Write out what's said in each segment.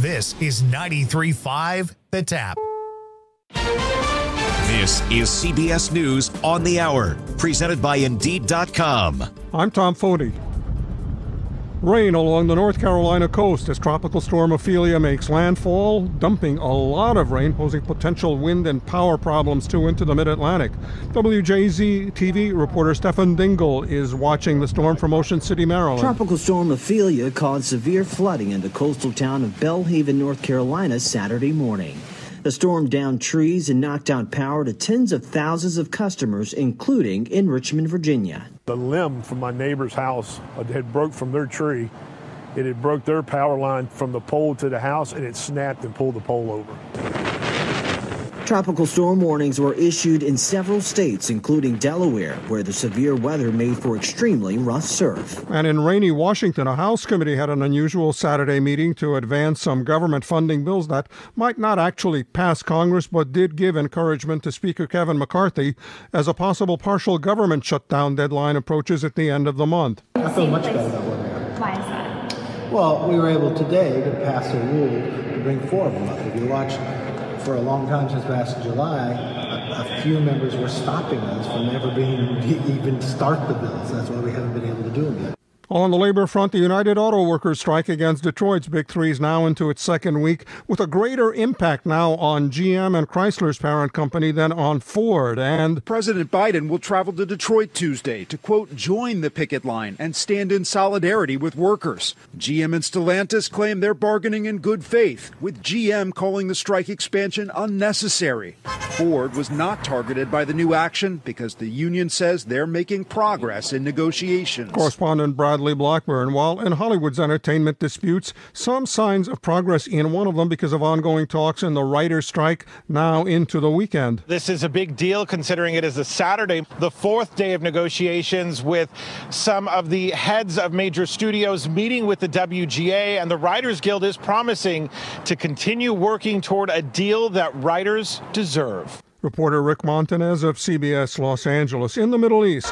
This is 93.5 The Tap. This is CBS News on the Hour, presented by Indeed.com. I'm Tom Foti. Rain along the North Carolina coast as Tropical Storm Ophelia makes landfall, dumping a lot of rain, posing potential wind and power problems too into the mid-Atlantic. WJZ-TV reporter Stefan Dingle is watching the storm from Ocean City, Maryland. Tropical Storm Ophelia caused severe flooding in the coastal town of Belhaven, North Carolina, Saturday morning. The storm downed trees and knocked out power to tens of thousands of customers, including in Richmond, Virginia. The limb from my neighbor's house had broke from their tree. It had broke their power line from the pole to the house, and it snapped and pulled the pole over. Tropical storm warnings were issued in several states, including Delaware, where the severe weather made for extremely rough surf. And in rainy Washington, a House committee had an unusual Saturday meeting to advance some government funding bills that might not actually pass Congress, but did give encouragement to Speaker Kevin McCarthy as a possible partial government shutdown deadline approaches at the end of the month. I feel much better about where we are. Why is that? Well, we were able today to pass a rule to bring 4 of them up. If you watch, for a long time since last July, a few members were stopping us from ever being even start the bills. That's why we haven't been able to do them yet. On the labor front, the United Auto Workers strike against Detroit's Big Three is now into its second week, with a greater impact now on GM and Chrysler's parent company than on Ford. And President Biden will travel to Detroit Tuesday to, quote, join the picket line and stand in solidarity with workers. GM and Stellantis claim they're bargaining in good faith, with GM calling the strike expansion unnecessary. Ford was not targeted by the new action because the union says they're making progress in negotiations. Correspondent Bradley Blackburn, while in Hollywood's entertainment disputes, some signs of progress in one of them because of ongoing talks in the writer's strike now into the weekend. This is a big deal considering it is a Saturday, the 4th day of negotiations, with some of the heads of major studios meeting with the WGA, and the Writers Guild is promising to continue working toward a deal that writers deserve. Reporter Rick Montanez of CBS Los Angeles. In the Middle East,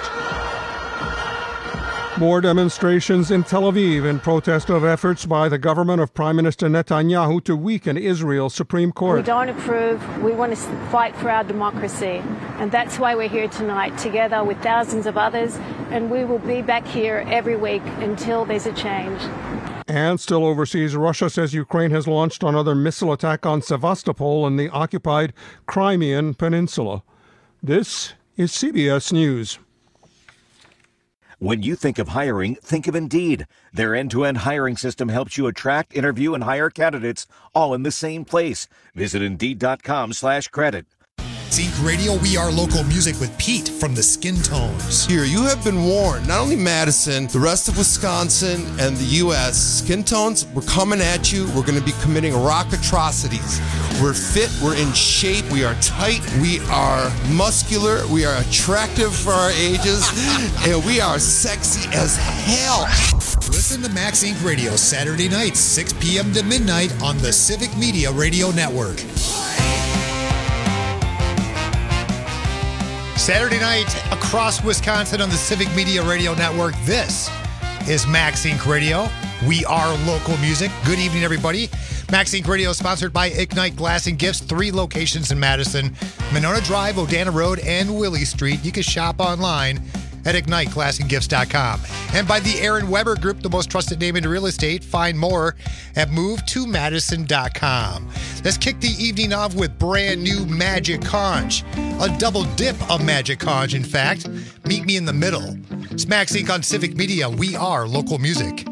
more demonstrations in Tel Aviv in protest of efforts by the government of Prime Minister Netanyahu to weaken Israel's Supreme Court. We don't approve. We want to fight for our democracy. And that's why we're here tonight, together with thousands of others. And we will be back here every week until there's a change. And still overseas, Russia says Ukraine has launched another missile attack on Sevastopol in the occupied Crimean Peninsula. This is CBS News. When you think of hiring, think of Indeed. Their end-to-end hiring system helps you attract, interview, and hire candidates all in the same place. Visit Indeed.com/credit. Sync Radio, we are local music with Pete from the Skin Tones. Here, you have been warned. Not only Madison, the rest of Wisconsin and the U.S. Skin Tones, we're coming at you. We're going to be committing rock atrocities. We're fit. We're in shape. We are tight. We are muscular. We are attractive for our ages. And we are sexy as hell. Listen to Max Inc. Radio Saturday nights, 6 p.m. to midnight on the Civic Media Radio Network. Saturday night across Wisconsin on the Civic Media Radio Network. This is Max Inc. Radio. We are local music. Good evening, everybody. Max Inc. Radio is sponsored by Ignite Glass and Gifts, 3 locations in Madison, Monona Drive, Odana Road, and Willie Street. You can shop online at IgniteGlassandGifts.com. And by the Aaron Weber Group, the most trusted name in real estate. Find more at MoveToMadison.com. Let's kick the evening off with brand new Magic Conch. A double dip of Magic Conch, in fact. Meet me in the middle. It's Max Inc. on Civic Media. We are local music.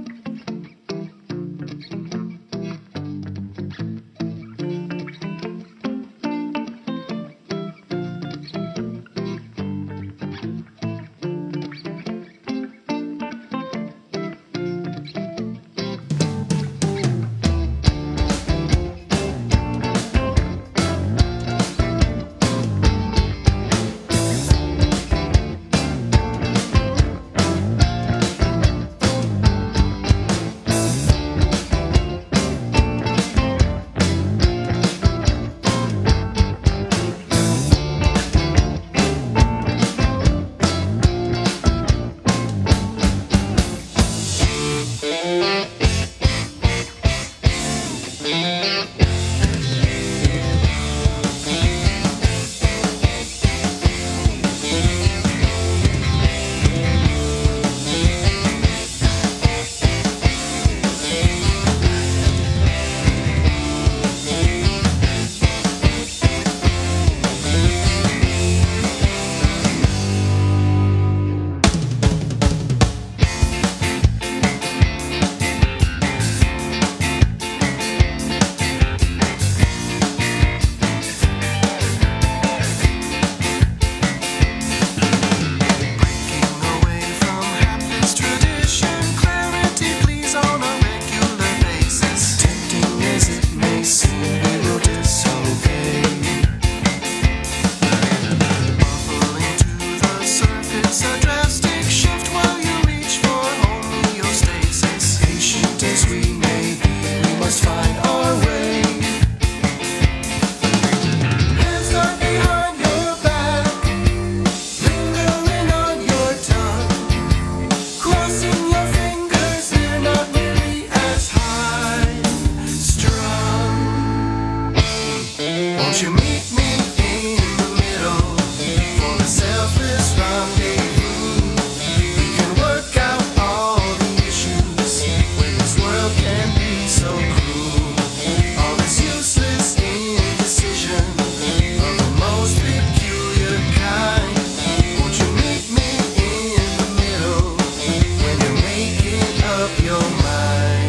your mind.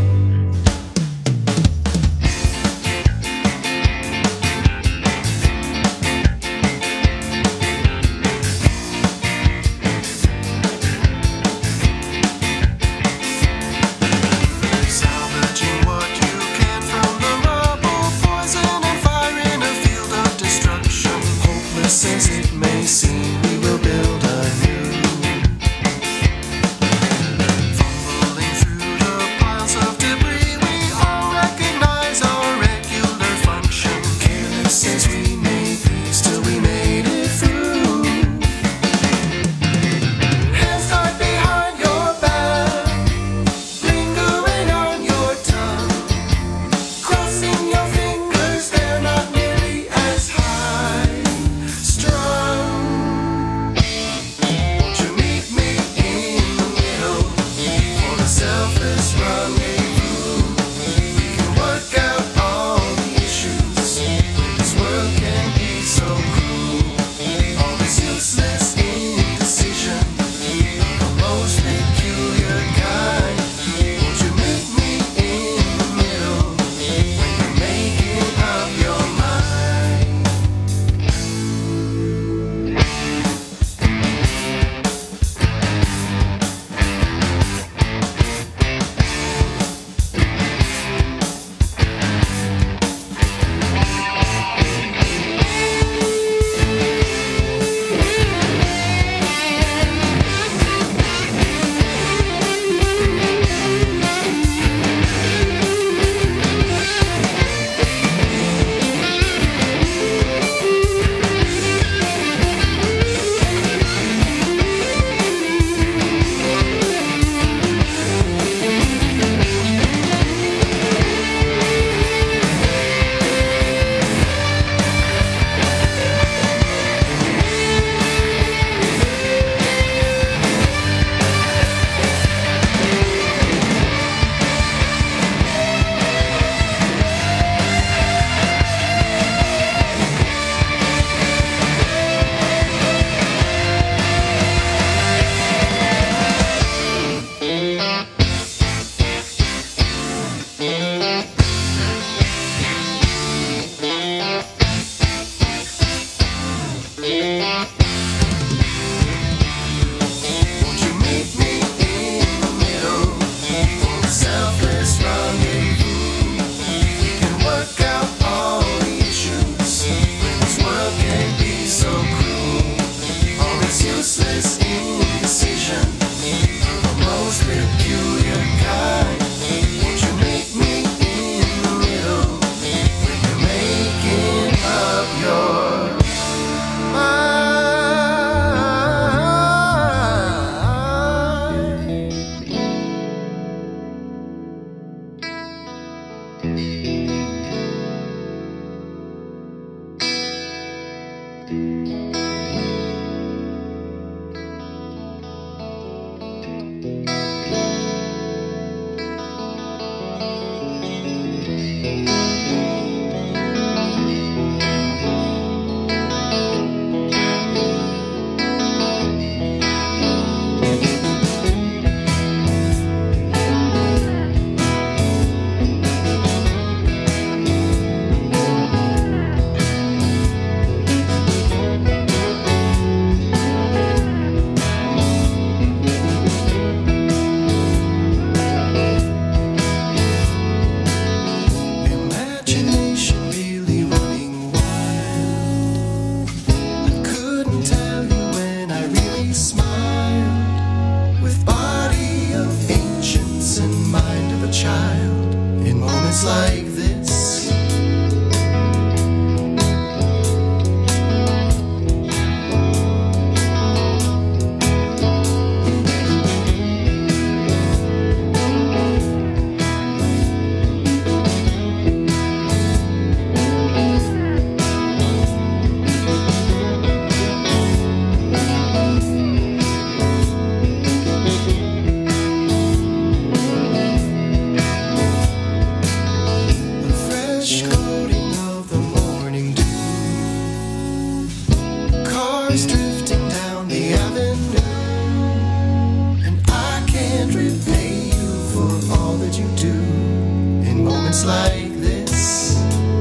Salvaging what you can from the rubble, poison and fire in a field of destruction. Hopeless as it may seem, we will build anew. Fumbling through the piles of debris, we all recognize our regular function. Careless as we may be, still we made it through. Hands tied behind your back, lingering on your tongue, crossing your fingers, they're not nearly as high strung. Won't you meet me in the middle for the selfless rendezvous? We can work out all the issues when this world can be so cruel. All this useless indecision, the most peculiar kind. Won't you meet me in the middle when you're making up your mind? Won't you meet me in the middle for the selfless rendezvous? We can work out all the issues when this world can be so cruel. All this useless indecision, the most peculiar kind. Won't you meet me in the middle when you're making up your mind? Imagination really running wild. I couldn't tell you when I really smiled, with body of ancients and mind of a child. In moments like this, moments like this.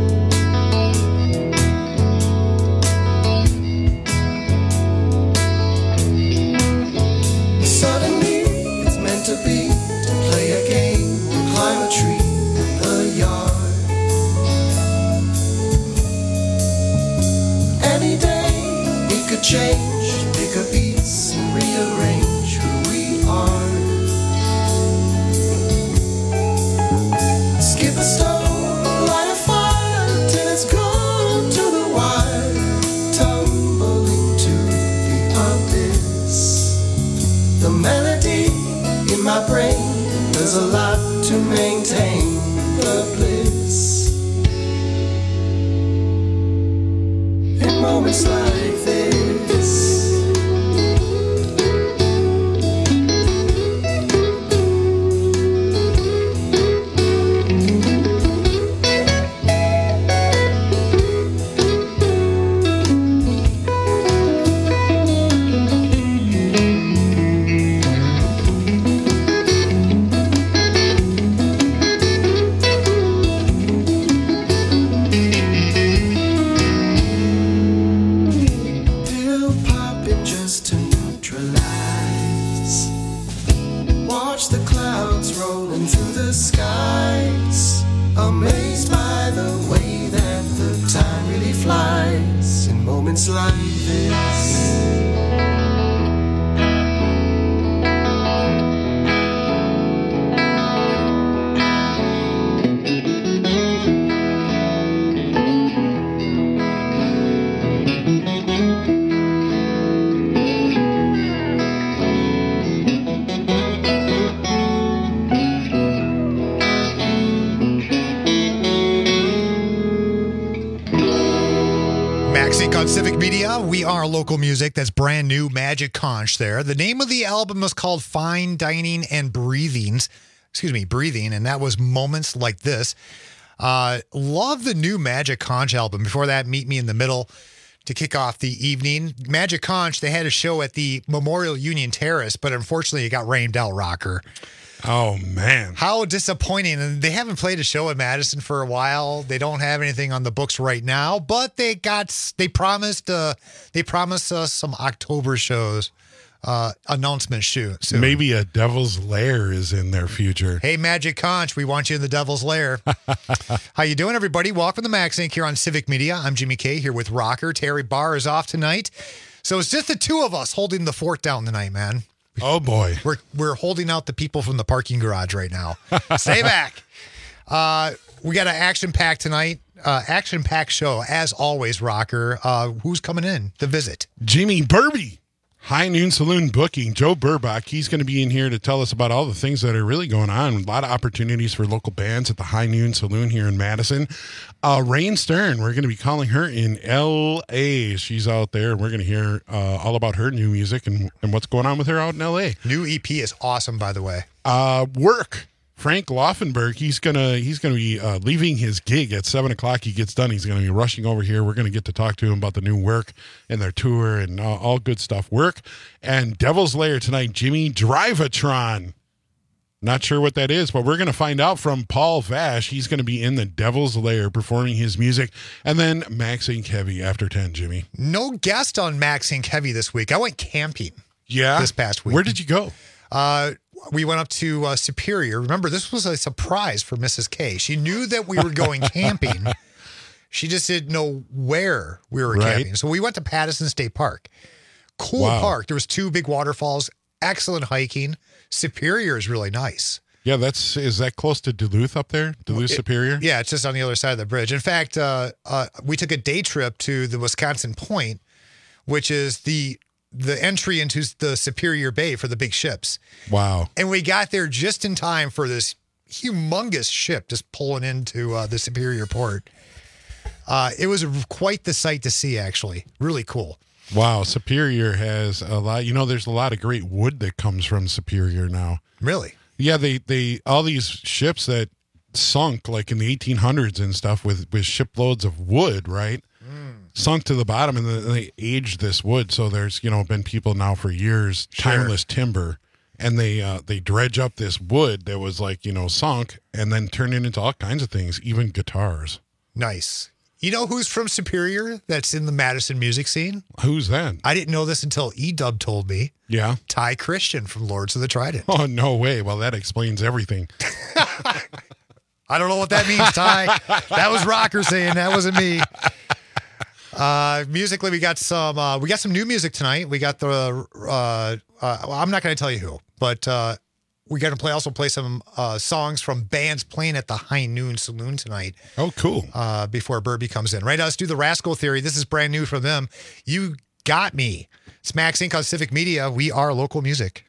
Suddenly it's meant to be, to play a game or climb a tree in the yard. Any day it could change, pick a piece and rearrange who we are. Skip a stone, light a fire till it's gone to the wire, tumbling to the abyss. The melody in my brain, there's a lot to maintain the bliss. In moments like this. Pill popping just to neutralize. Watch the clouds rolling through the skies. Amazed by the way that the time really flies in moments like this. Maxink on Civic Media. We are local music. That's brand new. Magic Conch there. The name of the album was called Fine Dining and Breathing, and that was Moments Like This. Love the new Magic Conch album. Before that, Meet Me in the Middle to kick off the evening. Magic Conch, they had a show at the Memorial Union Terrace, but unfortunately it got rained out, Rocker. Oh, man. How disappointing. And they haven't played a show at Madison for a while. They don't have anything on the books right now, but they promised us some October shows, announcement soon. Maybe a Devil's Lair is in their future. Hey, Magic Conch, we want you in the Devil's Lair. How you doing, everybody? Welcome to Maxink here on Civic Media. I'm Jimmy K here with Rocker. Terry Barr is off tonight. So it's just the two of us holding the fort down tonight, man. Oh, boy. We're holding out the people from the parking garage right now. Stay back. We got an action-packed tonight, action-packed show, as always, Rocker. Who's coming in to visit? Jimmy Burby, High Noon Saloon booking. Joe Burbach, he's going to be in here to tell us about all the things that are really going on. A lot of opportunities for local bands at the High Noon Saloon here in Madison. Rain Stern, we're going to be calling her in L.A. She's out there. We're going to hear all about her new music and what's going on with her out in L.A. New EP is awesome, by the way. Work. Frank Laufenberg, he's gonna be leaving his gig at 7:00. He gets done. He's gonna be rushing over here. We're gonna get to talk to him about the new Work and their tour and all good stuff. Work and Devil's Lair tonight. Jimmy Drivatron. Not sure what that is, but we're gonna find out from Paul Vash. He's gonna be in the Devil's Lair performing his music, and then Maxink Heavy after 10. Jimmy, no guest on Maxink Heavy this week. I went camping. Yeah, this past week. Where did you go? We went up to Superior. Remember, this was a surprise for Mrs. K. She knew that we were going camping. She just didn't know where we were camping. So we went to Patterson State Park. Cool park. There was 2 big waterfalls. Excellent hiking. Superior is really nice. Yeah, is that close to Duluth up there? Duluth, Superior? Yeah, it's just on the other side of the bridge. In fact, we took a day trip to the Wisconsin Point, which is the entry into the Superior Bay for the big ships. Wow. And we got there just in time for this humongous ship just pulling into the Superior Port. It was quite the sight to see, actually. Really cool. Wow. Superior has a lot. There's a lot of great wood that comes from Superior now. Really? Yeah, they all these ships that sunk like in the 1800s and stuff with shiploads of wood, right? Sunk to the bottom, and then they aged this wood. So there's, been people now for years, timeless timber, and they dredge up this wood that was like, sunk, and then turn it into all kinds of things, even guitars. Nice. You know who's from Superior that's in the Madison music scene? Who's that? I didn't know this until E-Dub told me. Yeah. Ty Christian from Lords of the Trident. Oh, no way. Well, that explains everything. I don't know what that means, Ty. That was Rocker saying, that wasn't me. Musically, we got some new music tonight. We got I'm not going to tell you who, but we're going to also play some songs from bands playing at the High Noon Saloon tonight. Oh, cool. Before Burby comes in. Right, let's do the Rascal Theory. This is brand new from them. You Got Me. It's Max Inc. on Civic Media. We are local music.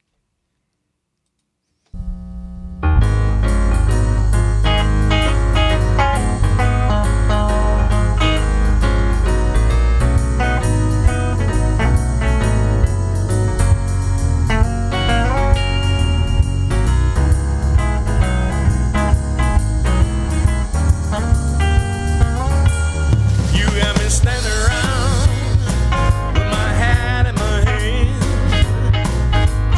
Standing around with my hat in my hand.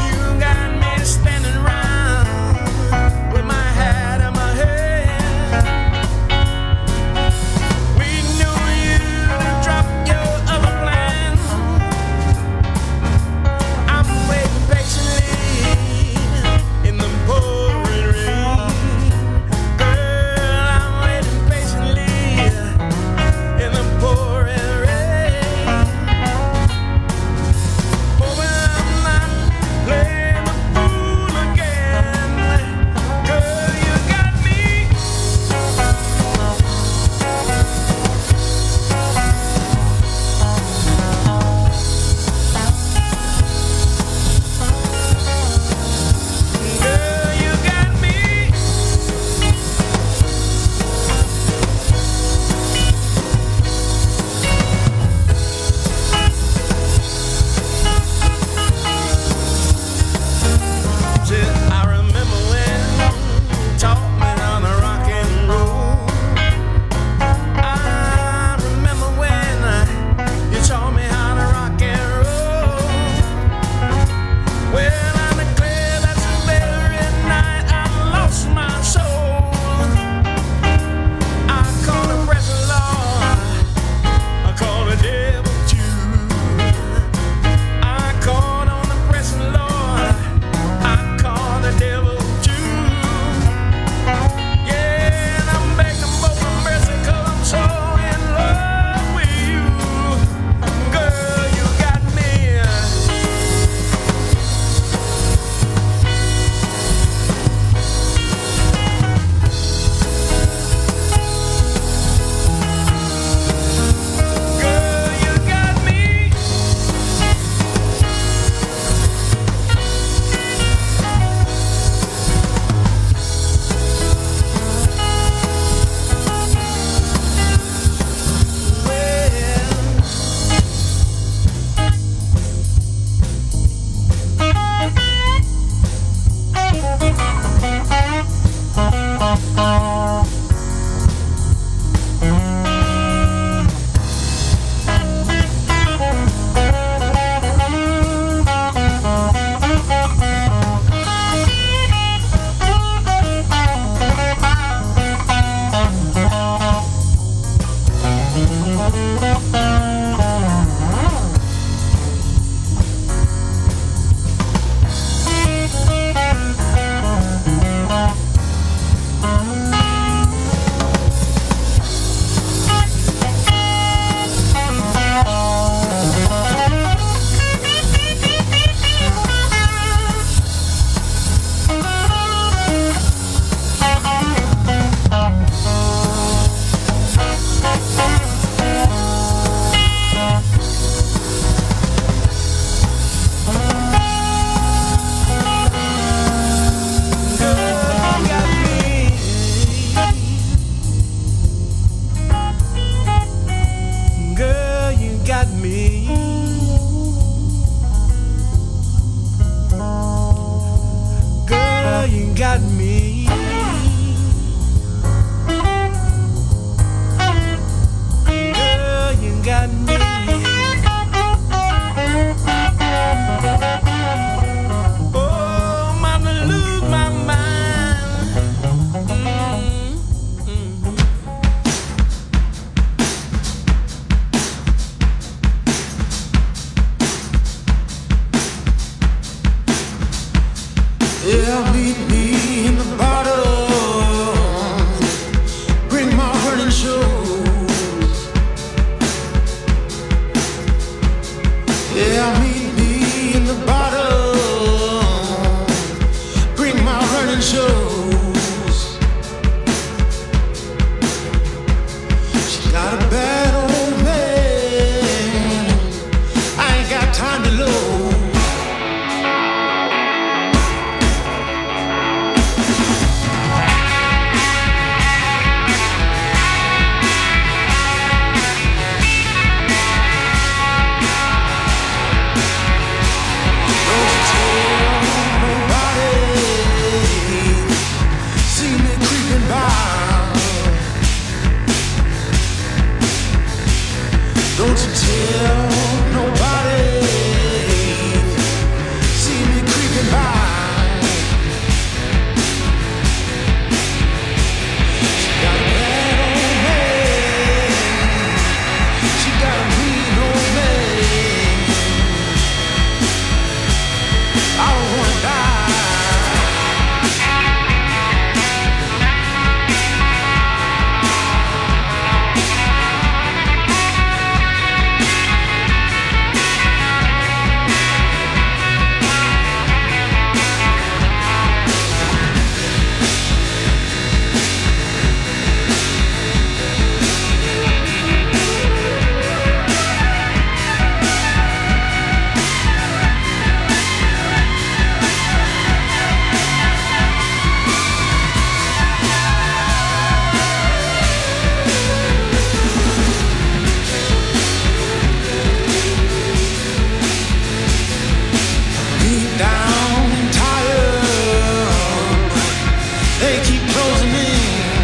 they keep closing in.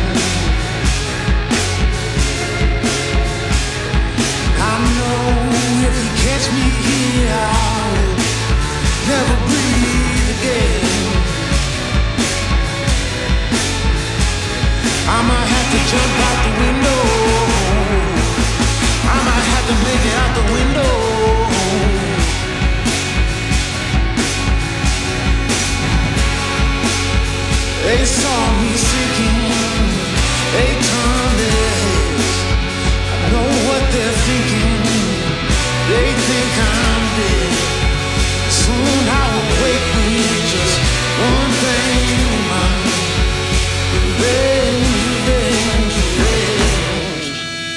I know if you catch me here, I'll never breathe again. I might have to jump out the window. I might have to make it out the window. They saw me sinking, they turned their heads. I know what they're thinking, they think I'm dead. Soon I will wake with just one thing in mind. Revenge, revenge.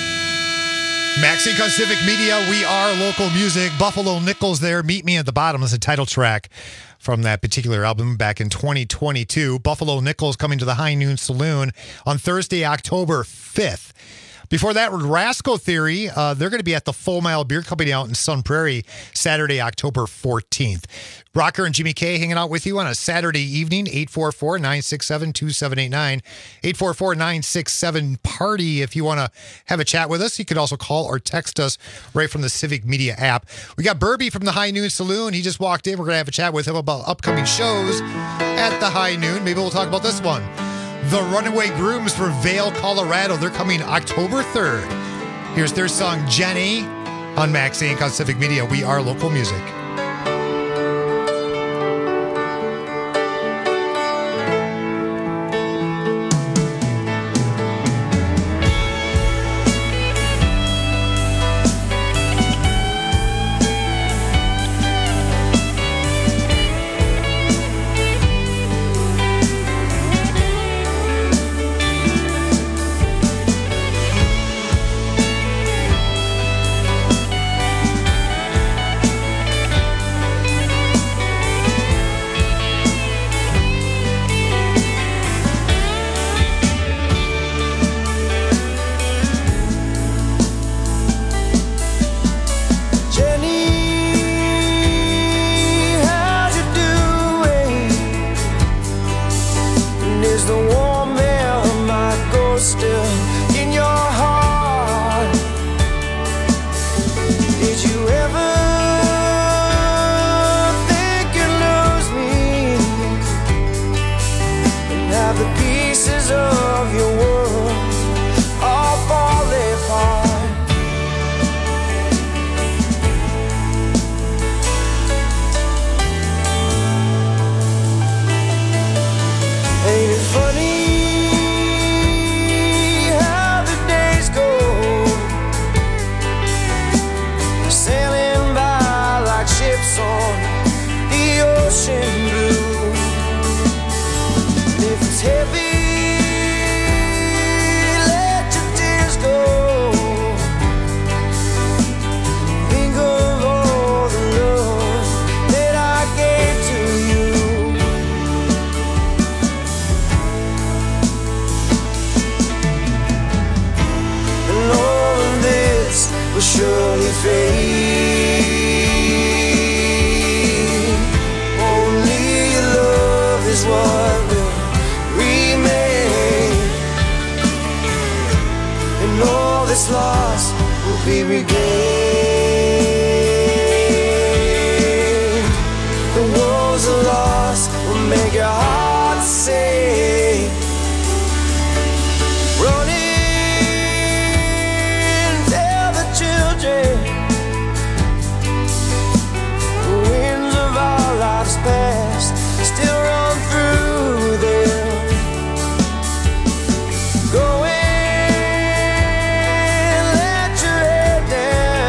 Maxine on Civic Media, we are local music. Buffalo Nichols there, Meet Me at the Bottom. That's a title track from that particular album back in 2022. Buffalo Nichols coming to the High Noon Saloon on Thursday, October 5th. Before that, Rascal Theory. They're going to be at the Full Mile Beer Company out in Sun Prairie Saturday, October 14th. Rocker and Jimmy K hanging out with you on a Saturday evening, 844-967-2789, 844-967-PARTY. If you want to have a chat with us, you could also call or text us right from the Civic Media app. We got Burby from the High Noon Saloon. He just walked in. We're going to have a chat with him about upcoming shows at the High Noon. Maybe we'll talk about this one. The Runaway Grooms from Vail, Colorado. They're coming October 3rd. Here's their song, Jenny, on Max Inc. on Civic Media. We are local music. Let your head down.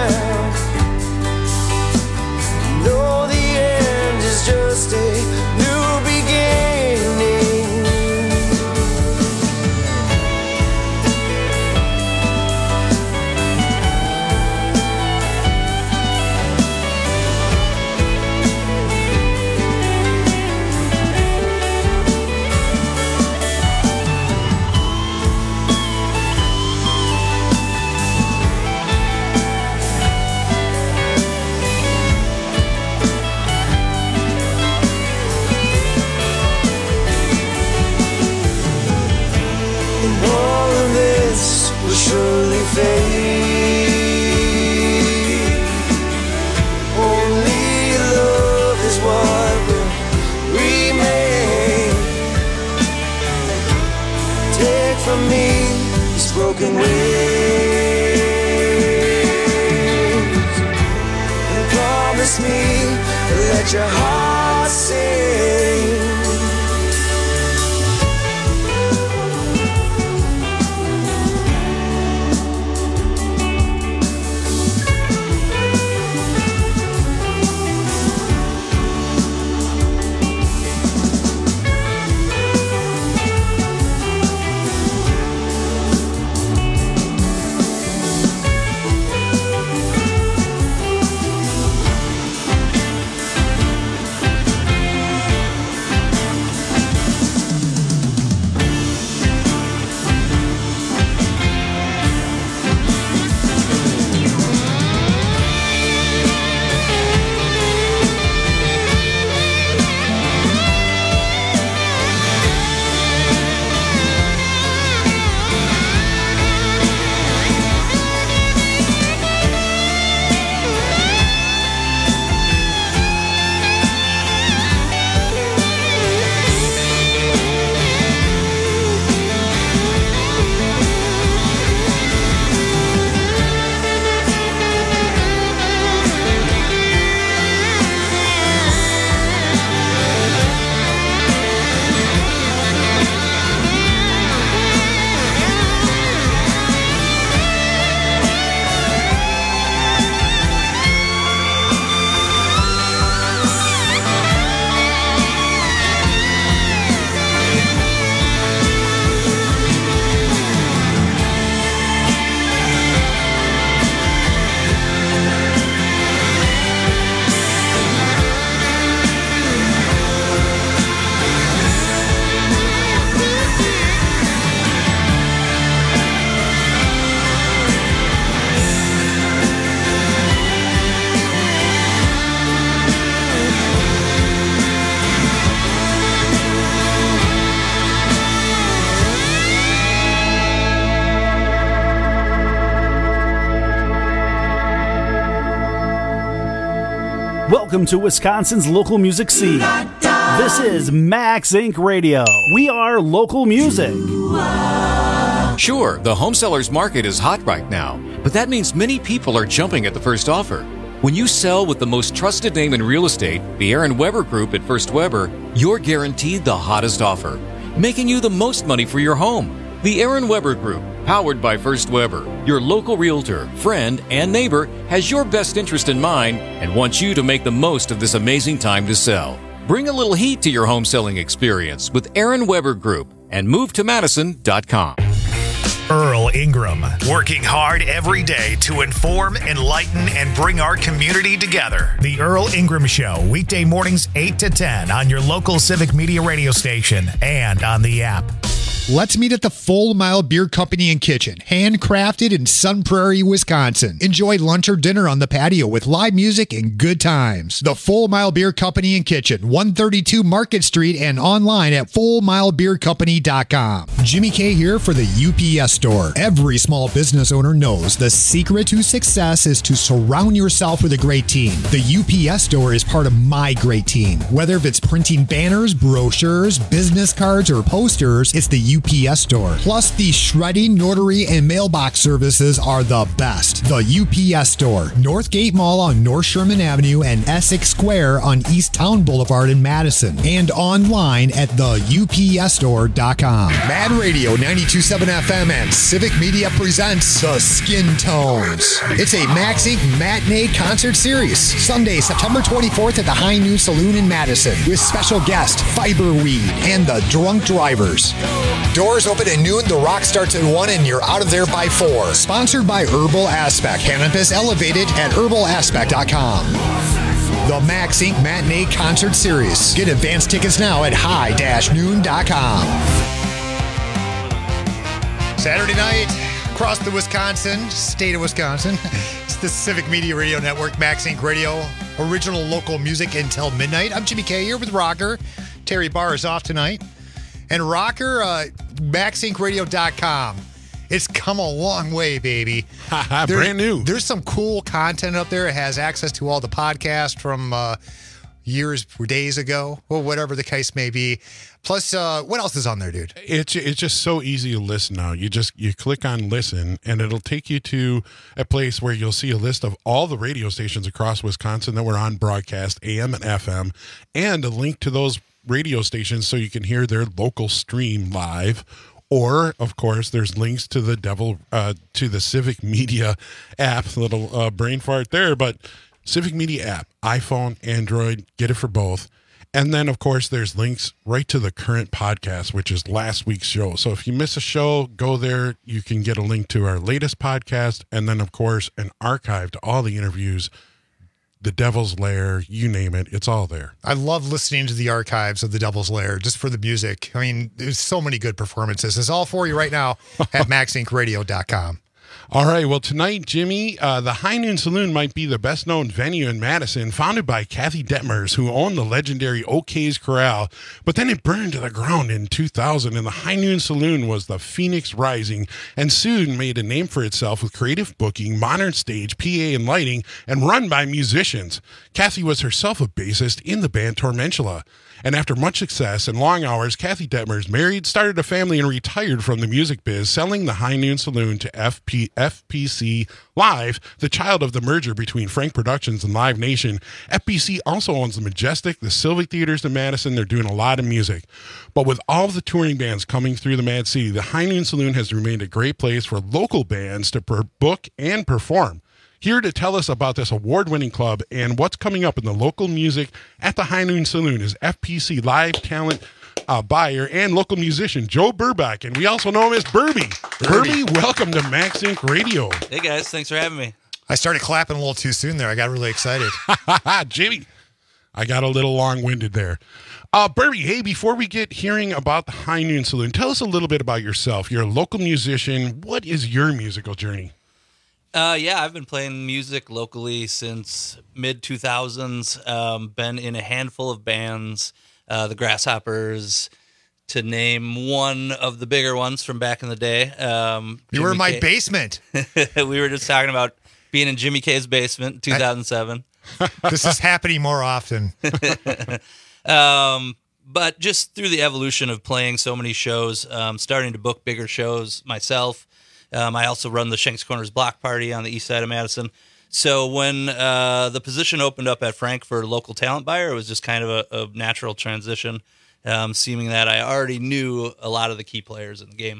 And all of this will surely fade. Only love is what will remain. Take from me these broken wings and promise me to let your heart sing. Welcome to Wisconsin's local music scene. This is Max Inc. Radio. We are local music. Sure, the home sellers market is hot right now, but that means many people are jumping at the first offer. When you sell with the most trusted name in real estate, the Aaron Weber Group at First Weber, you're guaranteed the hottest offer, making you the most money for your home. The Aaron Weber Group, powered by First Weber, your local realtor, friend, and neighbor, has your best interest in mind and wants you to make the most of this amazing time to sell. Bring a little heat to your home selling experience with Aaron Weber Group and move to Madison.com. Earl Ingram, working hard every day to inform, enlighten, and bring our community together. The Earl Ingram Show, weekday mornings 8 to 10 on your local Civic Media radio station and on the app. Let's meet at the Full Mile Beer Company and Kitchen, handcrafted in Sun Prairie, Wisconsin. Enjoy lunch or dinner on the patio with live music and good times. The Full Mile Beer Company and Kitchen, 132 Market Street, and online at fullmilebeercompany.com. Jimmy K here for the UPS Store. Every small business owner knows the secret to success is to surround yourself with a great team. The UPS Store is part of my great team. Whether it's printing banners, brochures, business cards, or posters, it's the UPS Store. Plus, the shredding, notary, and mailbox services are the best. The UPS Store, Northgate Mall on North Sherman Avenue and Essex Square on East Town Boulevard in Madison, and online at theupsstore.com. Mad Radio 92.7 FM and Civic Media presents The Skin Tones. It's a Max Inc. matinee concert series. Sunday, September 24th at the High Noon Saloon in Madison with special guest Fiberweed and the Drunk Drivers. Doors open at noon, the rock starts at 1, and you're out of there by 4. Sponsored by Herbal Aspect. Cannabis elevated at herbalaspect.com. The Max Inc. Matinee Concert Series. Get advance tickets now at high-noon.com. Saturday night, across the Wisconsin, state of Wisconsin. It's the Civic Media Radio Network, Max Inc. Radio. Original local music until midnight. I'm Jimmy K here with Rocker. Terry Barr is off tonight. And Rocker, MaxInkRadio.com. It's come a long way, baby. Brand new. There's some cool content up there. It has access to all the podcasts from years or days ago, or whatever the case may be. Plus, what else is on there, dude? It's just so easy to listen now. You click on listen, and it'll take you to a place where you'll see a list of all the radio stations across Wisconsin that were on broadcast, AM and FM, and a link to those radio stations so you can hear their local stream live. Or, of course, there's links to the Civic Media app. Little brain fart there, but Civic Media app, iPhone, Android, get it for both. And then, of course, there's links right to the current podcast, which is last week's show. So if you miss a show, go there. You can get a link to our latest podcast. And then, of course, an archive to all the interviews, The Devil's Lair, you name it. It's all there. I love listening to the archives of The Devil's Lair just for the music. I mean, there's so many good performances. It's all for you right now at MaxInkRadio.com. All right. Well, tonight, Jimmy, the High Noon Saloon might be the best known venue in Madison, founded by Kathy Detmers, who owned the legendary O'Kay's Corral. But then it burned to the ground in 2000, and the High Noon Saloon was the Phoenix Rising, and soon made a name for itself with creative booking, modern stage, PA, and lighting, and run by musicians. Kathy was herself a bassist in the band Tormentula. And after much success and long hours, Kathy Detmers married, started a family, and retired from the music biz, selling the High Noon Saloon to FPC Live, the child of the merger between Frank Productions and Live Nation. FPC also owns the Majestic, the Sylvie Theaters in Madison. They're doing a lot of music. But with all of the touring bands coming through the Mad City, the High Noon Saloon has remained a great place for local bands to book and perform. Here to tell us about this award-winning club and what's coming up in the local music at the High Noon Saloon is FPC Live talent buyer and local musician Joe Burbach, and we also know him as Burby. Burby, welcome to Max Inc. Radio. Hey guys, thanks for having me. I started clapping a little too soon there. I got really excited. Jimmy, I got a little long-winded there. Burby, hey, before we get hearing about the High Noon Saloon, tell us a little bit about yourself. You're a local musician. What is your musical journey? Yeah, I've been playing music locally since mid-2000s. Been in a handful of bands, the Grasshoppers, to name one of the bigger ones from back in the day. You were in my basement. We were just talking about being in Jimmy K's basement in 2007. This is happening more often. But just through the evolution of playing so many shows, starting to book bigger shows myself. I also run the Shanks Corners Block Party on the east side of Madison. So when the position opened up at Frank for local talent buyer, it was just kind of a natural transition, seeming that I already knew a lot of the key players in the game.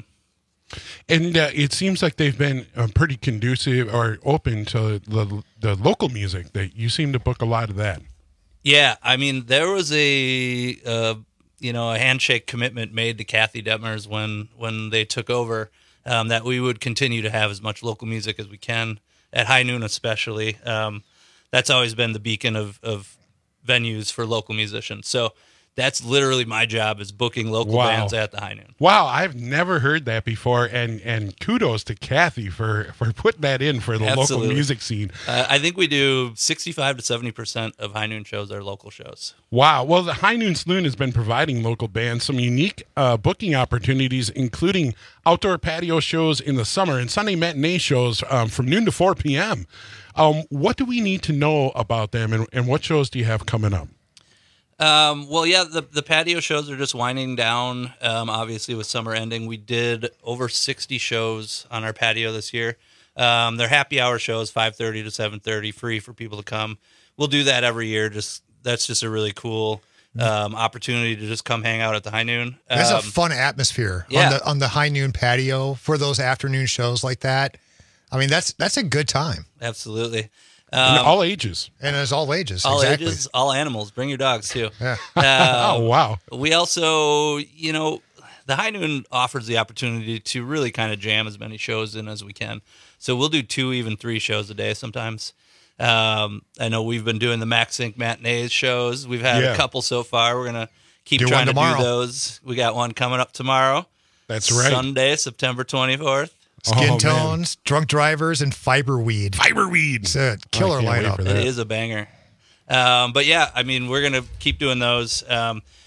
And it seems like they've been pretty conducive or open to the local music. That you seem to book a lot of that. Yeah, I mean, there was a handshake commitment made to Kathy Detmers when they took over. That we would continue to have as much local music as we can at High Noon, especially. That's always been the beacon of venues for local musicians. So that's literally my job, is booking local bands at the High Noon. Wow, I've never heard that before, and kudos to Kathy for putting that in for the local music scene. I think we do 65 to 70% of High Noon shows are local shows. Wow. Well, the High Noon Saloon has been providing local bands some unique booking opportunities, including outdoor patio shows in the summer and Sunday matinee shows from noon to 4 p.m. What do we need to know about them, and what shows do you have coming up? Well, yeah, the patio shows are just winding down. Obviously, with summer ending, we did over 60 shows on our patio this year. They're happy hour shows, 5:30 to 7:30, free for people to come. We'll do that every year. That's just a really cool opportunity to just come hang out at the High Noon. There's a fun atmosphere on the High Noon patio for those afternoon shows like that. I mean, that's a good time. Absolutely. All ages. And as all ages. All exactly. ages, all animals. Bring your dogs, too. Yeah. Oh, wow. We also, the High Noon offers the opportunity to really kind of jam as many shows in as we can. So we'll do 2, even 3 shows a day sometimes. I know we've been doing the Max Inc. matinees shows. We've had a couple so far. We're going to keep trying to do those. We got one coming up tomorrow. That's right. Sunday, September 24th. Skin Tones, Drunk Drivers, and Fiberweed. Fiberweed. It's a killer lineup. It is a banger. But yeah, I mean, we're going to keep doing those.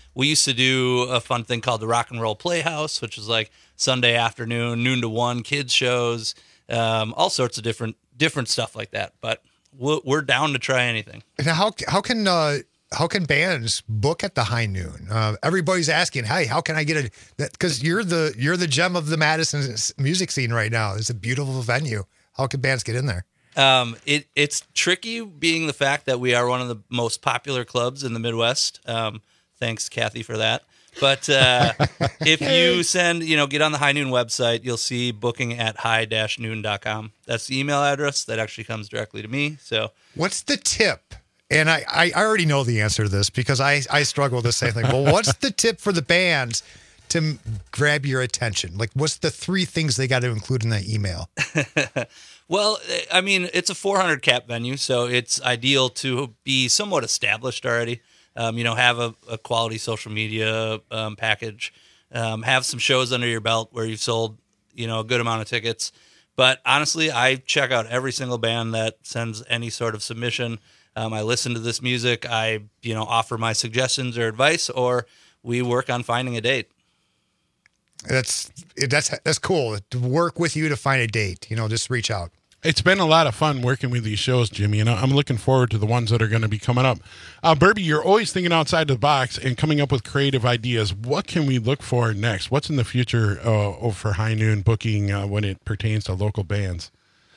We used to do a fun thing called the Rock and Roll Playhouse, which is like Sunday afternoon, noon to 1, kids shows, all sorts of different stuff like that. But we're down to try anything. Now, how can bands book at the High Noon? Everybody's asking, hey, how can I get it? Because you're the gem of the Madison music scene right now. It's a beautiful venue. How can bands get in there? It's tricky, being the fact that we are one of the most popular clubs in the Midwest. Thanks, Kathy, for that. But if you get on the High Noon website, you'll see booking at high-noon.com. That's the email address that actually comes directly to me. So, what's the tip? And I already know the answer to this because I struggle with the same thing. Well, what's the tip for the bands to grab your attention? Like, what's the 3 things they got to include in that email? Well, I mean, it's a 400 cap venue, so it's ideal to be somewhat established already. Have a quality social media package, have some shows under your belt where you've sold, a good amount of tickets. But honestly, I check out every single band that sends any sort of submission. I listen to this music. I, offer my suggestions or advice, or we work on finding a date. That's cool to work with you to find a date. Just reach out. It's been a lot of fun working with these shows, Jimmy, and I'm looking forward to the ones that are going to be coming up. Burby, you're always thinking outside the box and coming up with creative ideas. What can we look for next? What's in the future for High Noon booking when it pertains to local bands?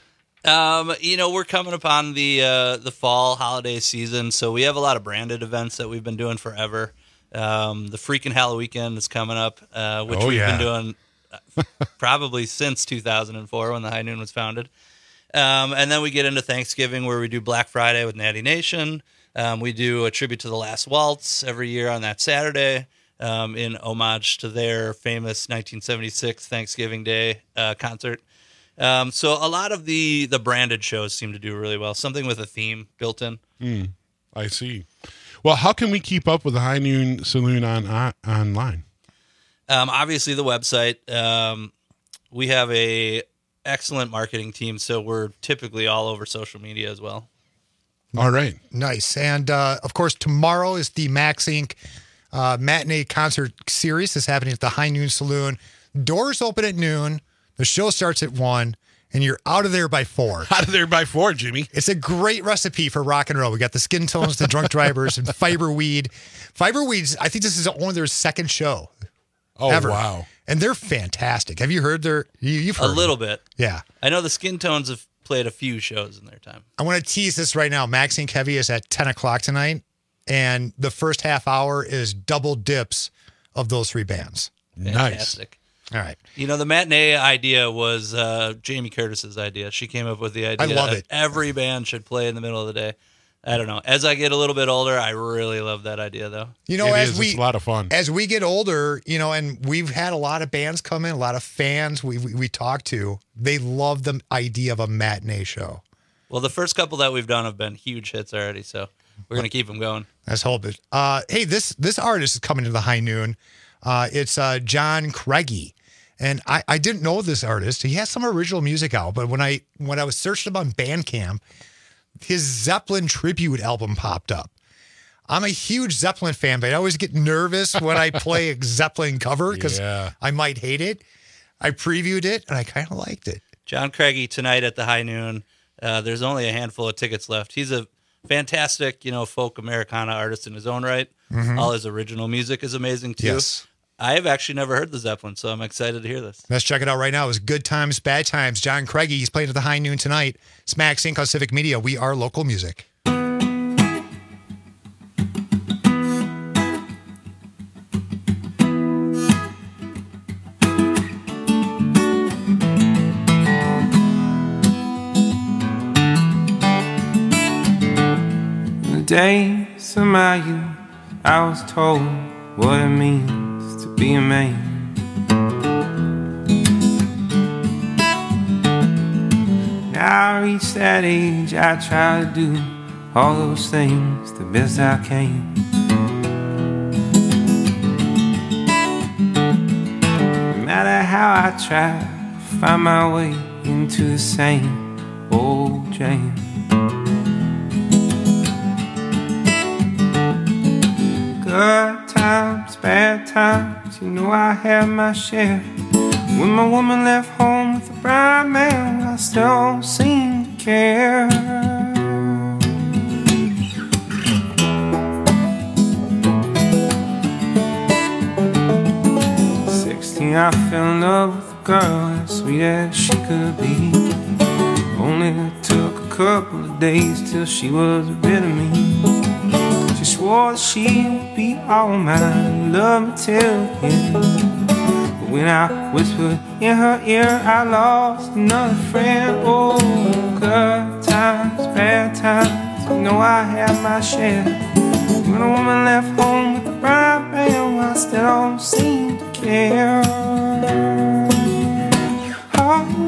We're coming upon the fall holiday season, so we have a lot of branded events that we've been doing forever. The Freakin' Halloween is coming up, which we've been doing probably since 2004 when the High Noon was founded. And then we get into Thanksgiving, where we do Black Friday with Natty Nation. We do a tribute to the Last Waltz every year on that Saturday, in homage to their famous 1976 Thanksgiving Day concert. So a lot of the branded shows seem to do really well. Something with a theme built in. I see. Well, how can we keep up with the High Noon Saloon online? Obviously, the website. We have a excellent marketing team, so we're typically all over social media as well. All right. Nice. And, of course, tomorrow is the Max Inc. Matinee Concert Series. It's happening at the High Noon Saloon. Doors open at noon. The show starts at 1, and you're out of there by 4. Out of there by 4, Jimmy. It's a great recipe for rock and roll. We got the Skin Tones, the Drunk Drivers, and Fiberweed. Fiberweed's, I think this is only their second show. Oh, ever. Wow. And they're fantastic. Have you heard you've heard a little bit? Yeah. I know the Skin Tones have played a few shows in their time. I want to tease this right now. Max Inc. Heavy is at 10 o'clock tonight, and the first half hour is double dips of those 3 bands. Fantastic. Nice. All right. The matinee idea was Jamie Curtis's idea. She came up with the idea. I love it. Every band should play in the middle of the day. I don't know. As I get a little bit older, I really love that idea, though. It's a lot of fun. As we get older, and we've had a lot of bands come in, a lot of fans we talk to, they love the idea of a matinee show. Well, the first couple that we've done have been huge hits already, so we're going to keep them going. Let's hope it. Hey, this artist is coming to the High Noon. It's John Craigie. And I didn't know this artist. He has some original music out, but when I was searching him on Bandcamp, his Zeppelin tribute album popped up. I'm a huge Zeppelin fan, but I always get nervous when I play a Zeppelin cover because I might hate it. I previewed it, and I kind of liked it. John Craigie tonight at the High Noon. There's only a handful of tickets left. He's a fantastic, folk Americana artist in his own right. Mm-hmm. All his original music is amazing, too. Yes. I have actually never heard the Zeppelin, so I'm excited to hear this. Let's check it out right now. It's Good Times, Bad Times. John Craigie, he's playing at the High Noon tonight. It's Max Inc. on Civic Media. We are local music. In the days of my youth, I was told what it means to be a man. Now I reached that age, I try to do all those things the best I can. No matter how I try to find my way into the same old jam. Good time. bad times, you know I had my share. When my woman left home with a bride man, I still don't seem to care. 16, I fell in love with a girl as sweet as she could be. Only took a couple of days till she was rid of me. She swore that she would be all mine, love me till the end. But when I whispered in her ear, I lost another friend. Oh, good times, bad times, you know I had my share. When a woman left home with a bride man, I still don't seem to care. Oh.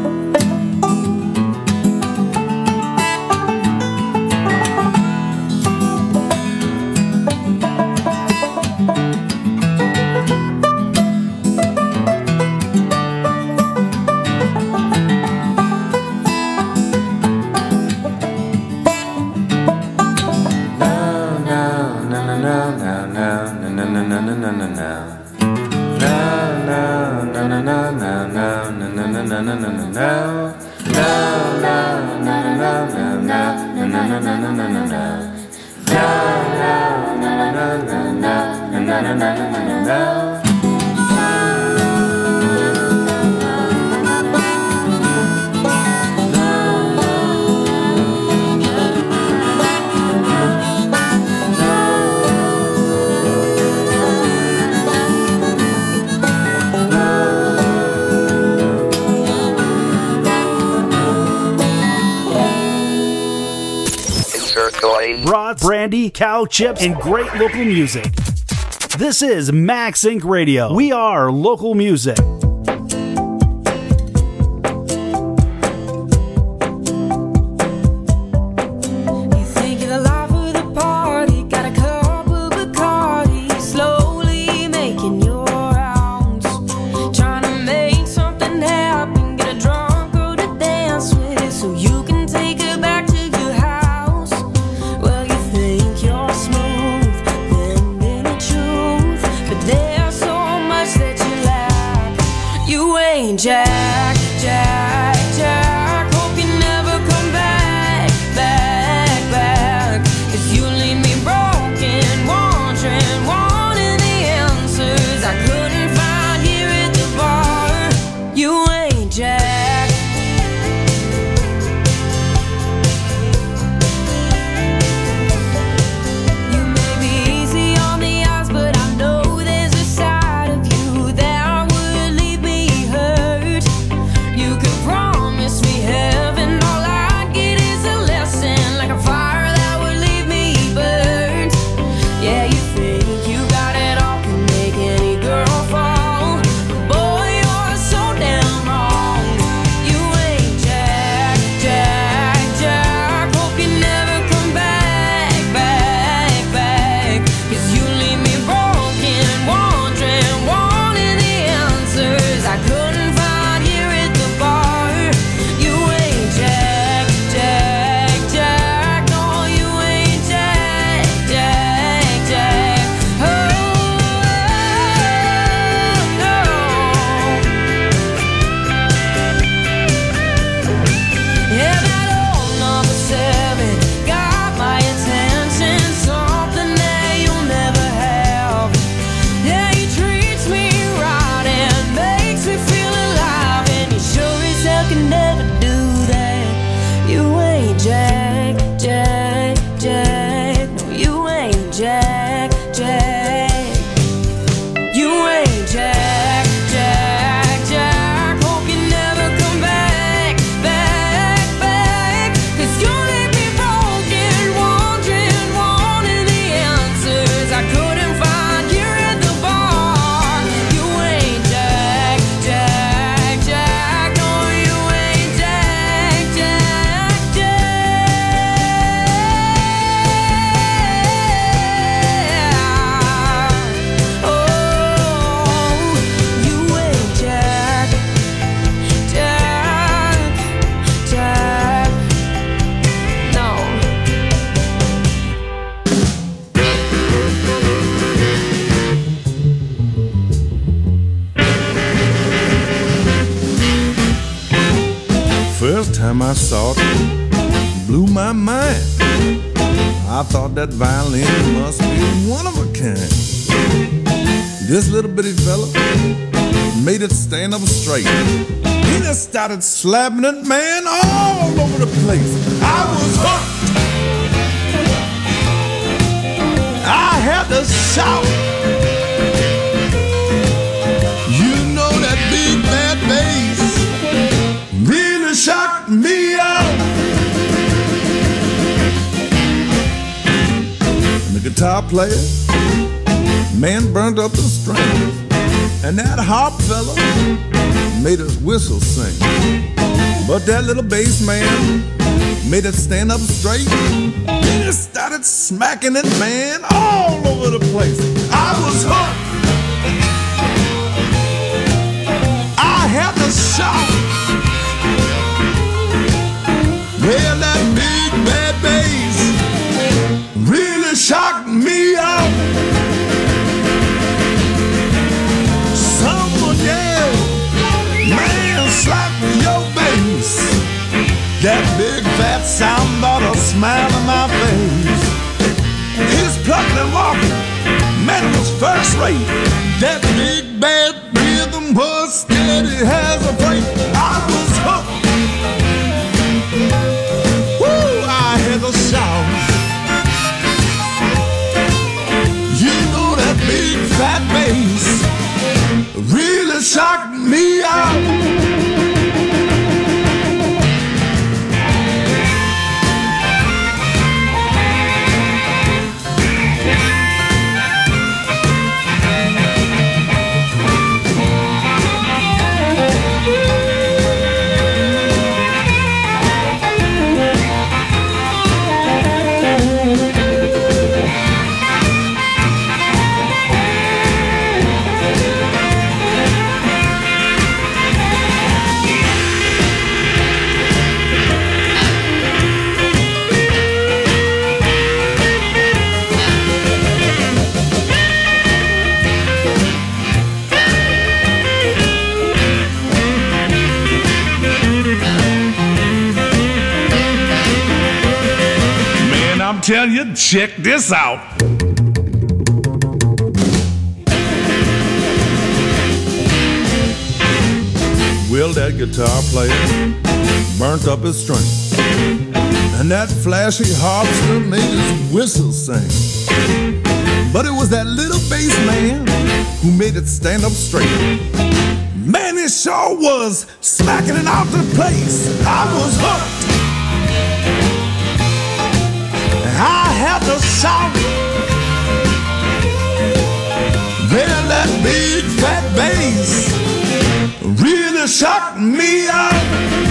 Broad, brandy, cow chips, and great local music. This is Max Inc. Radio. We are local music. Jack, Jack, Jack, hope you never come back, back, back. 'Cause you leave me broken, wandering, wanting the answers I couldn't find here at the bar. You ain't Jack. You may be easy on the eyes, but I know there's a side of you that would leave me hurt. You could time I saw it, blew my mind. I thought that violin must be one of a kind. This little bitty fella made it stand up straight. He just started slapping it, man, all over the place. I was hooked. I had to shout. You know that big bad bass really shocked me out. And the guitar player, man, burned up the strings. And that harp fella made us whistle sing. But that little bass man made it stand up straight. He just started smacking it, man, all over the place. I was hooked. I had to shout. Well, that big bad bass really shocked me out. Someone yelled, man, slap your bass. That big fat sound brought a smile on my face. He's plucking and walking, man, it was first rate. That big bad rhythm was steady as a freight. I was hooked. Woo, I had to shout. You know that big fat bass really shocked me out. Tell you, check this out. Well, that guitar player burnt up his strings, and that flashy harpster made his whistle sing. But it was that little bass man who made it stand up straight. Man, it sure was smacking it out the place. I was hooked. I had to shout. Well, that big fat bass really shocked me out.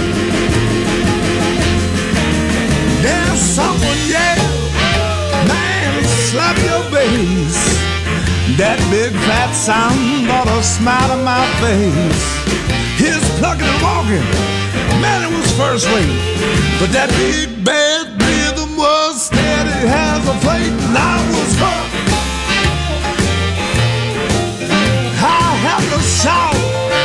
There's someone yelled, man, slap your bass. That big fat sound brought a smile on my face. His plucking and walking, man, it was first rate. But that big bad rhythm was steady as a plate, and I was hooked. I had to shout.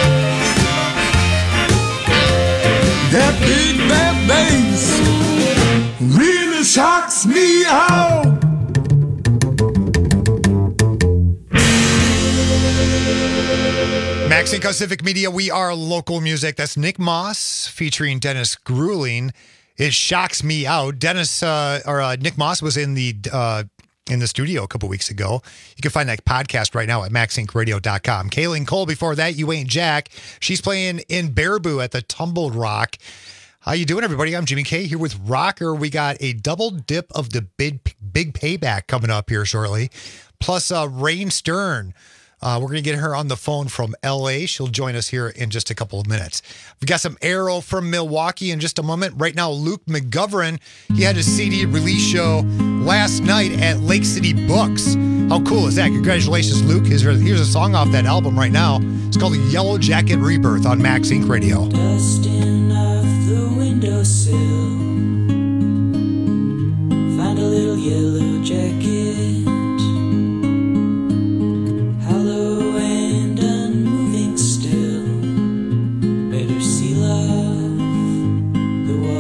That big bad bass really shocks me out. Maxine Civic Media, we are local music. That's Nick Moss featuring Dennis Grueling. It shocks me out. Nick Moss was in the studio a couple weeks ago. You can find that podcast right now at maxincradio.com. Kaylin Cole before that, You Ain't Jack. She's playing in Baraboo at the Tumbled Rock. How you doing, everybody? I'm Jimmy K here with Rocker. We got a double dip of the big payback coming up here shortly. Plus Rain Stern. We're going to get her on the phone from L.A. She'll join us here in just a couple of minutes. We've got some Arrow from Milwaukee in just a moment. Right now, Luke McGovern, he had his CD release show last night at Lake City Books. How cool is that? Congratulations, Luke. Here's a song off that album right now. It's called Yellow Jacket Rebirth on Max Inc. Radio. Dusting off the windowsill, find a little yellow jacket. The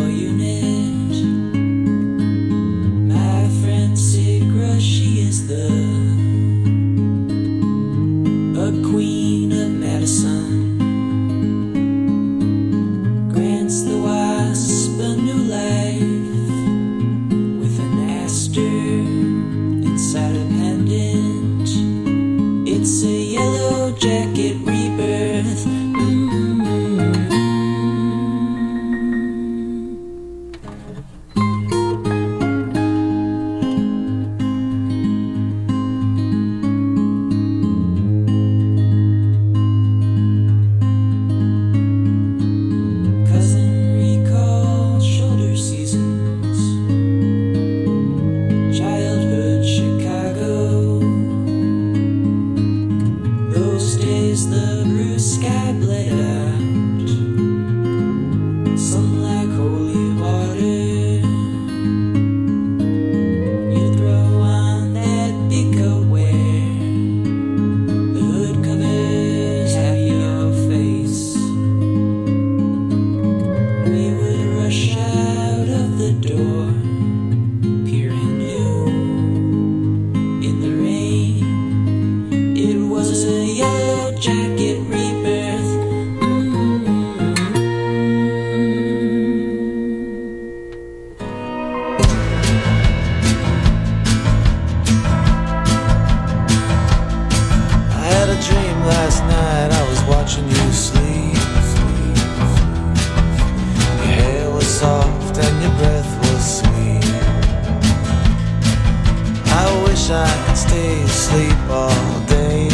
sleep all day.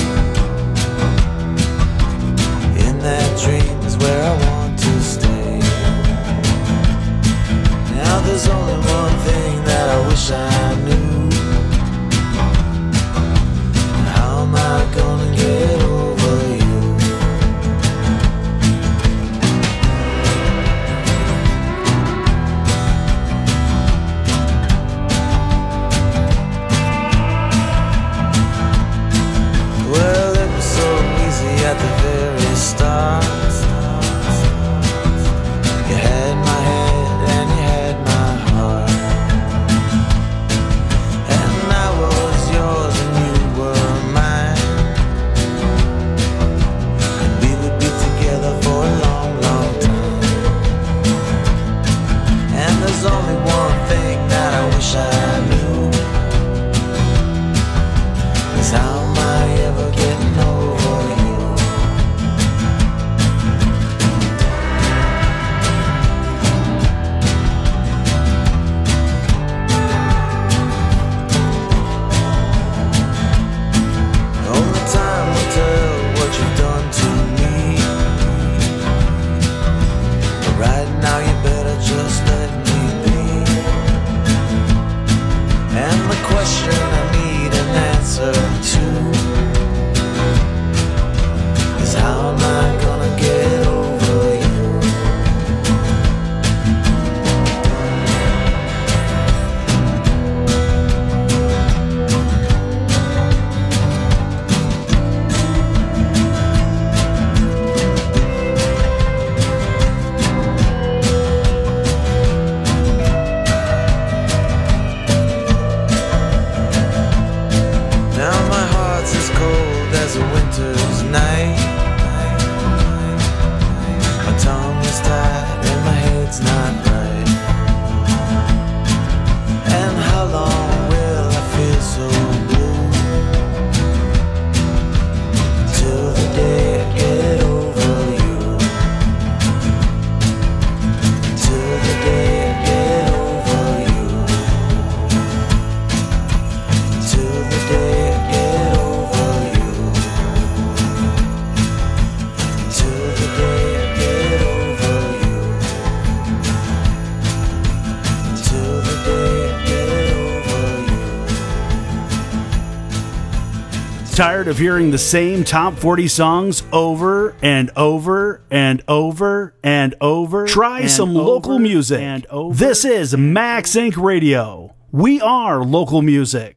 In that dream is where I want to stay. Now there's only one thing that I wish I knew. How am I gonna get over you? Well, it was so easy at the very start. You had my head and you had my heart, and I was yours and you were mine, and we would be together for a long, long time. And there's only one thing that I wish I knew, is how am I ever getting over you? Only time will tell what you've done to me, but right now you better just let me be. And the question I need an answer to is how am I gonna get over you? Now my heart's as cold as a winter's night. My tongue is tied and my head's not right. And how long will I feel so blue? Till the day I get over you. Till the day I get over you. Till the day I get over you. Till the day I get over you. Till the day I get over you. Tired of hearing the same top 40 songs over and over and over and over? Try and some over local music. and over This is Max Inc. Radio. We are local music.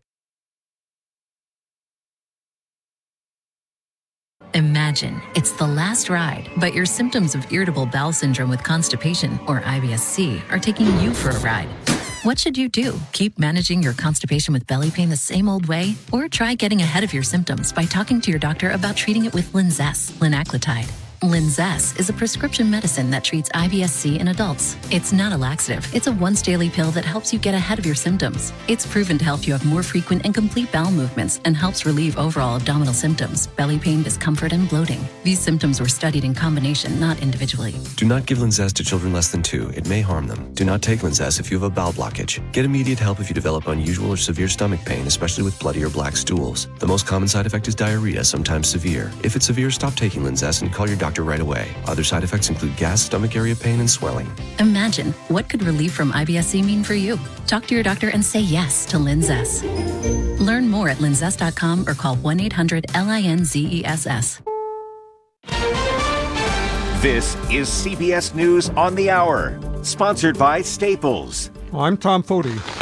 Imagine it's the last ride, but your symptoms of irritable bowel syndrome with constipation, or IBS-C, are taking you for a ride. What should you do? Keep managing your constipation with belly pain the same old way? Or try getting ahead of your symptoms by talking to your doctor about treating it with Linzess, linaclotide. Linzess is a prescription medicine that treats IBS-C in adults. It's not a laxative. It's a once-daily pill that helps you get ahead of your symptoms. It's proven to help you have more frequent and complete bowel movements and helps relieve overall abdominal symptoms, belly pain, discomfort, and bloating. These symptoms were studied in combination, not individually. Do not give Linzess to children less than 2. It may harm them. Do not take Linzess if you have a bowel blockage. Get immediate help if you develop unusual or severe stomach pain, especially with bloody or black stools. The most common side effect is diarrhea, sometimes severe. If it's severe, stop taking Linzess and call your doctor right away. Other side effects include gas, stomach area pain, and swelling. Imagine, what could relief from IBS-C mean for you? Talk to your doctor and say yes to Linzess. Learn more at linzess.com or call 1-800-LINZESS. This is CBS News on the Hour, sponsored by Staples. I'm Tom Foti.